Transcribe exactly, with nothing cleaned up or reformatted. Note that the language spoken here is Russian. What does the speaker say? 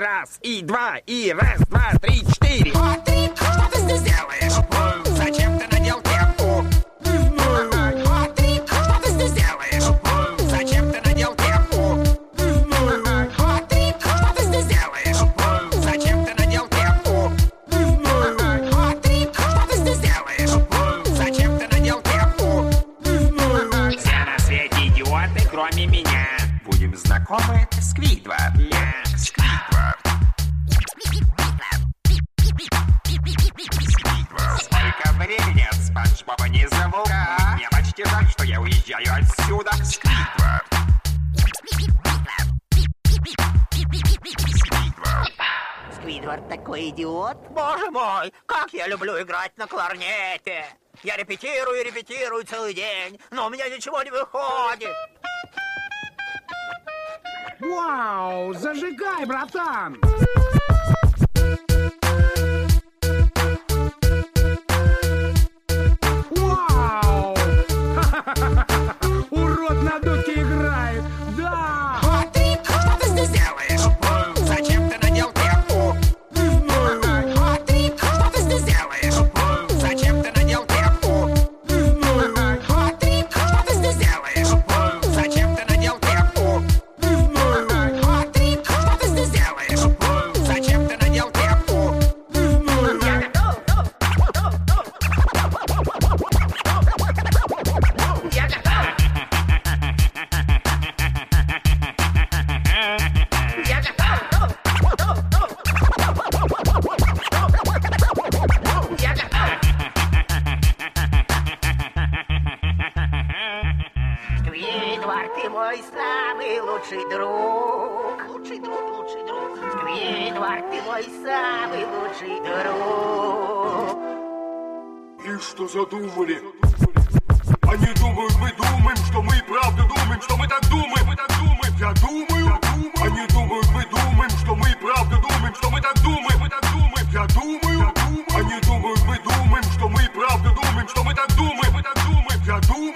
раз, и два, и раз, два, три, четыре. Патрик, что ты здесь делаешь? Зачем ты надел кепку? Не знаю. Патрик, что ты здесь делаешь? Зачем ты надел кепку? Не знаю. Патрик, что ты здесь делаешь? Зачем ты надел кепку? Не знаю. Патрик, что ты здесь делаешь? Зачем ты надел кепку? Не знаю. Все на свете идиоты, кроме меня. Будем знакомы, Сквидвард. Я Сквидвард. Сколько времени от Спанч Боба не зову. Мне почти жаль, что я уезжаю отсюда. Сквидвард. Сквидвард такой идиот. Боже мой, как я люблю играть на кларнете. Я репетирую и репетирую целый день, но у меня ничего не выходит. Вау, зажигай, братан! Вау! Урод на дудке играет! Да! Патрик, что ты здесь делаешь? Зачем ты надел кепку? Не знаю. Патрик, что ты здесь делаешь? Зачем ты надел кепку? Не знаю. Патрик, что ты здесь делаешь? Зачем ты надел кепку? Не знаю. Патрик, что ты здесь делаешь? Зачем ты надел кепку? Не знаю. Я готов. Я готов. Я готов. Сквидвард, ты мой самый лучший друг. Лучший друг, лучший друг. Сквидвард, ты мой самый лучший друг. И что задумали? Они думают, мы думаем, что мы и правда думаем, что мы так думаем, мы так думаем. Я думаю, я думаю. Они думают, мы думаем, что мы и правда думаем, что мы так думаем, мы так думаем. Я думаю, я думаю. Они думают, мы думаем, что мы и правда думаем, что мы так думаем, мы так думаем. Я думаю.